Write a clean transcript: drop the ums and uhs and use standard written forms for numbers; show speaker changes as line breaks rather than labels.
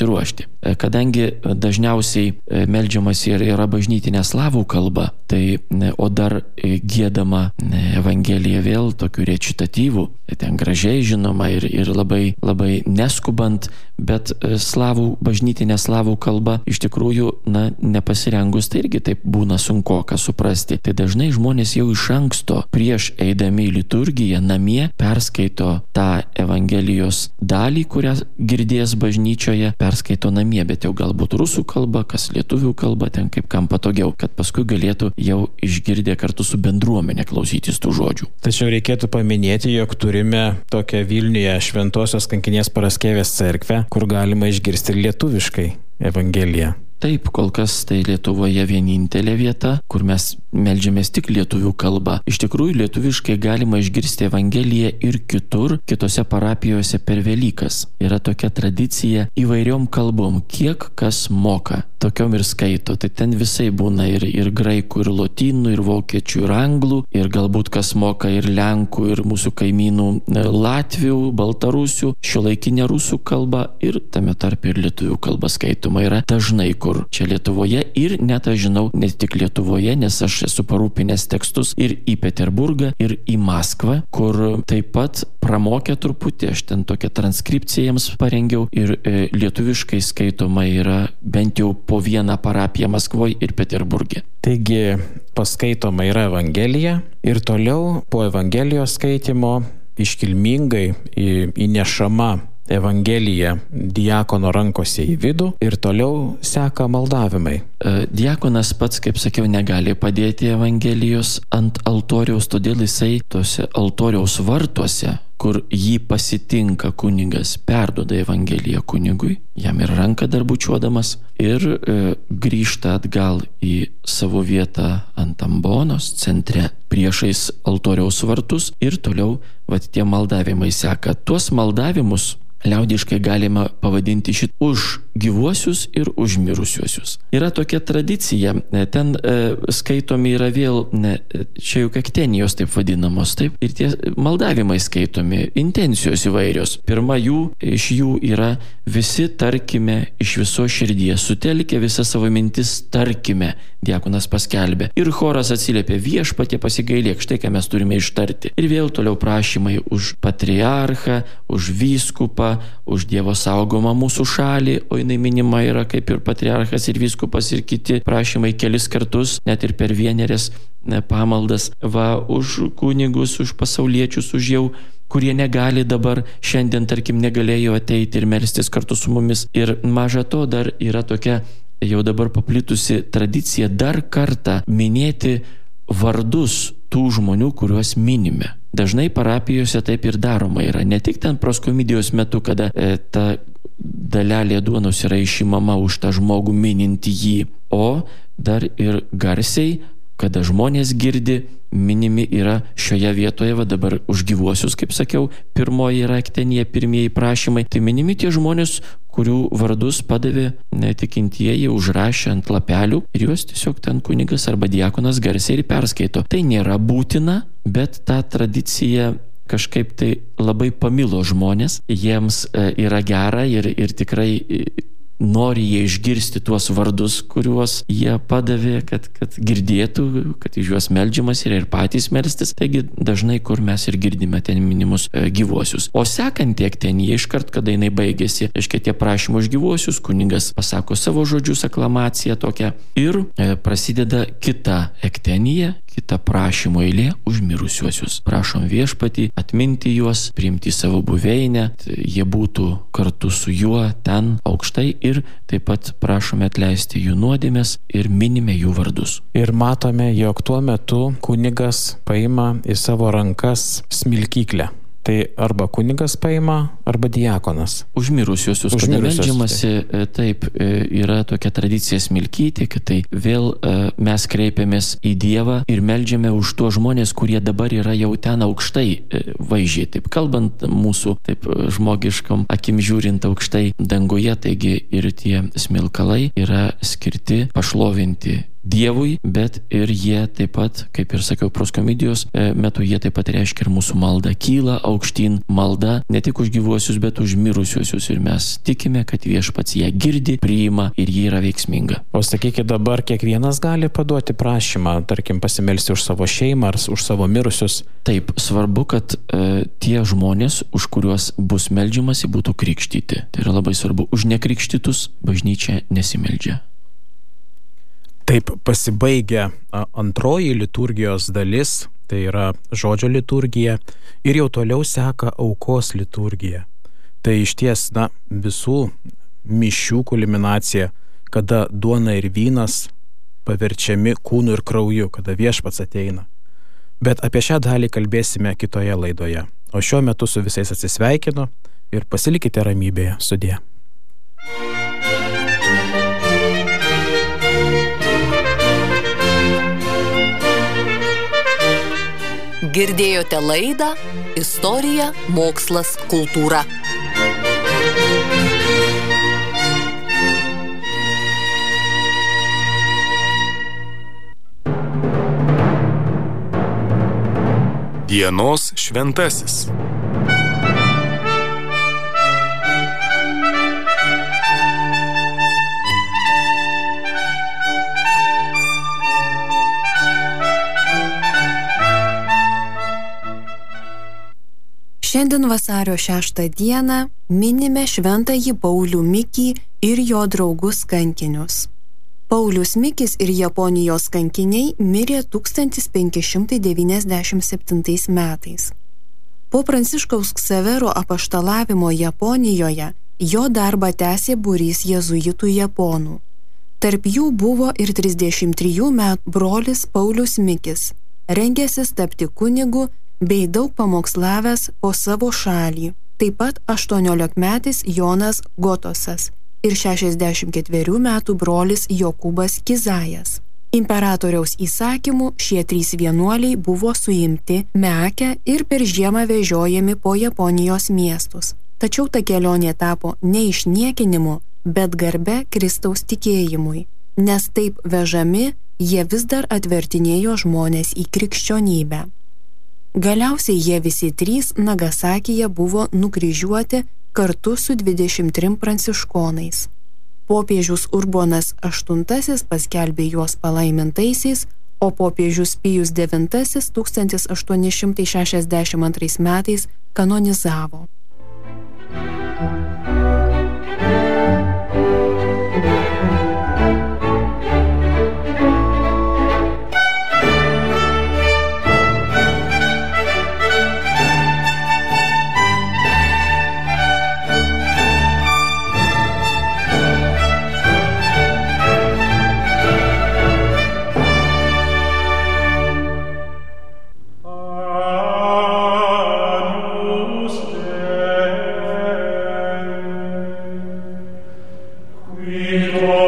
pasiruošti. Kadangi dažniausiai meldžiamas yra bažnytinė slavų kalba, tai o dar giedama Evangelija vėl tokiu recitatyvu, ten gražiai žinoma ir labai, labai neskubant, bet bažnytinė slavų kalba iš tikrųjų, nepasirengus, tai irgi taip būna sunkoka suprasti. Tai dažnai žmonės jau iš anksto prieš eidami į liturgiją namie perskaito tą Evangelijos dalį, kurią girdės bažnyčioje, perskaito namie, bet jau galbūt rusų kalba, kas lietuvių kalba, ten kaip kam patogiau, kad paskui galėtų jau išgirdę kartu su bendruomenė klausytis tų žodžių.
Tačiau reikėtų paminėti, jog turime tokią Vilniuje Šventosios Kankinės Paraskevės cerkvę, kur galima išgirsti lietuviškai Evangeliją.
Taip, kol kas tai Lietuvoje vienintelė vieta, kur mes meldžiamės tik lietuvių kalba. Iš tikrųjų, lietuviškai galima išgirsti Evangeliją ir kitur, kitose parapijose per Velykas. Yra tokia tradicija įvairiom kalbom, kiek kas moka, tokiom ir skaito. Tai ten visai būna ir graikų, ir lotynų, ir vokiečių, ir anglų, ir galbūt kas moka ir lenkų, ir mūsų kaimynų latvių, baltarusių, šiuolaikinė rusų kalba ir tame tarp ir lietuvių kalba skaitoma yra dažnai kur čia Lietuvoje ir net aš žinau, ne tik Lietuvoje, nes aš esu parūpinęs tekstus ir į Peterburgą, ir į Maskvą, kur taip pat pramokė truputį, aš ten tokią transkripciją jiems parengiau ir lietuviškai skaitoma yra bent jau po vieną parapiją Maskvoje ir Peterburgė.
Taigi paskaitoma yra Evangelija ir toliau po Evangelijos skaitimo iškilmingai įnešama Evangelija diakono rankose į vidų ir toliau seka maldavimai.
Diakonas pats, kaip sakiau, negali padėti Evangelijos ant altoriaus, todėl jisai tose altoriaus vartuose, kur jį pasitinka kunigas, perduoda Evangeliją kunigui, jam ir ranką dar bučiuodamas, ir grįžta atgal į savo vietą ant ambonos centre priešais altoriaus vartus ir toliau tie maldavimai seka. Tuos maldavimus liaudiškai galima pavadinti už gyvuosius ir už mirusiuosius. Yra tokia tradicija, ten skaitomi yra vėl, čia juk ektenijos taip vadinamos, taip, ir tie maldavimai skaitomi, intencijos įvairios. Pirma iš jų yra visi tarkime iš viso širdies, sutelkę visą savo mintis tarkime, diakonas paskelbė. Ir choras atsiliepė, viešpatie pasigailėk, štai ką mes turime ištarti. Ir vėl toliau prašymai už patriarchą, už vyskupą, už Dievo saugomą mūsų šalį, o jinai minima yra kaip ir patriarchas ir vyskupas ir kiti prašymai kelis kartus, net ir per vienerias pamaldas, už kunigus, už pasauliečius, už jau kurie negali dabar, šiandien tarkim negalėjo ateiti ir melstis kartu su mumis. Ir maža to dar yra tokia jau dabar paplitusi tradicija dar kartą minėti vardus tų žmonių, kuriuos minime. Dažnai parapijose taip ir daroma yra. Ne tik ten proskomidijos metu, kada ta dalelė duonos yra išimama už tą žmogų mininti jį, o dar ir garsiai, kada žmonės girdi, minimi yra šioje vietoje, dabar už gyvuosius, kaip sakiau, pirmoji yra ektenija, pirmieji prašymai, tai minimi tie žmonės, kurių vardus padavė netikintieji, užrašė ant lapelių ir juos tiesiog ten kunigas arba diakonas garsiai ir perskaito. Tai nėra būtina, bet ta tradicija kažkaip tai labai pamilo žmonės, jiems yra gera ir tikrai nori jie išgirsti tuos vardus, kuriuos jie padavė, kad girdėtų, kad iš juos meldžiamas ir patys melstis. Taigi dažnai, kur mes ir girdime ten minimus gyvuosius. O sekanti ektenija iškart, kada jinai baigėsi, reiškia tie prašymai už gyvuosius, kunigas pasako savo žodžius, aklamaciją tokią ir prasideda kita ektenija, kita prašymo eilė už mirusiuosius. Prašom viešpatį atminti juos, priimti savo buveinę, jie būtų kartu su juo ten aukštai ir taip pat prašome atleisti jų nuodėmes ir minime jų vardus.
Ir matome, jog tuo metu kunigas paima į savo rankas smilkyklę. Tai arba kunigas paima, arba diakonas.
Už mirusiuosius, kada meldžiamasi, taip, yra tokia tradicija smilkyti, kad tai vėl mes kreipiamės į Dievą ir meldžiame už tuos žmonės, kurie dabar yra jau ten aukštai vaizdžiai, taip kalbant mūsų, taip žmogiškam akim žiūrint aukštai danguje, taigi ir tie smilkalai yra skirti pašlovinti Dievui, bet ir jie taip pat, kaip ir sakiau, proskomidijos metu jie taip pat reiškia ir mūsų maldą. Kyla aukštyn malda ne tik už gyvuosius, bet už mirusiuosius. Ir mes tikime, kad viešpats ją girdi, priima ir ji yra veiksminga.
O sakykit, dabar kiekvienas gali paduoti prašymą, tarkim, pasimelsti už savo šeimą ar už savo mirusius?
Taip, svarbu, kad tie žmonės, už kuriuos bus meldžiamasi, būtų krikštyti. Tai yra labai svarbu. Už nekrikštytus bažnyčia nesimeldžia.
Taip pasibaigia antroji liturgijos dalis, tai yra žodžio liturgija, ir jau toliau seka aukos liturgija. Tai išties, visų mišių kulminacija, kada duona ir vynas paverčiami kūnu ir krauju, kada viešpats ateina. Bet apie šią dalį kalbėsime kitoje laidoje. O šiuo metu su visais atsisveikinu ir pasilikite ramybėje. Sudie.
Girdėjote laidą Istorija, mokslas, kultūra.
Dienos šventasis.
Šiandien vasario 6 dieną minime šventąjį Paulių Mikį ir jo draugus kankinius. Paulius Mikis ir Japonijos kankiniai mirė 1597 metais. Po Pranciškaus Ksavero apaštalavimo Japonijoje jo darbą tęsė būrys jėzuitų japonų. Tarp jų buvo ir 33 metų brolis Paulius Mikis, rengęsis tapti kunigu bei daug pamokslavęs po savo šalį, taip pat 18-metis Jonas Gotosas ir 64 metų brolis Jokūbas Kizajas. Imperatoriaus įsakymu šie 3 vienuoliai buvo suimti Meake ir per žiemą vežiojami po Japonijos miestus. Tačiau ta kelionė tapo ne išniekinimu, bet garbe Kristaus tikėjimui, nes taip vežami jie vis dar atvertinėjo žmonės į krikščionybę. Galiausiai jie visi 3 Nagasakyje buvo nukryžiuoti kartu su 23 pranciškonais. Popiežius Urbonas VIII paskelbė juos palaimintaisiais, o popiežius Pijus IX 1862 metais kanonizavo.
Qui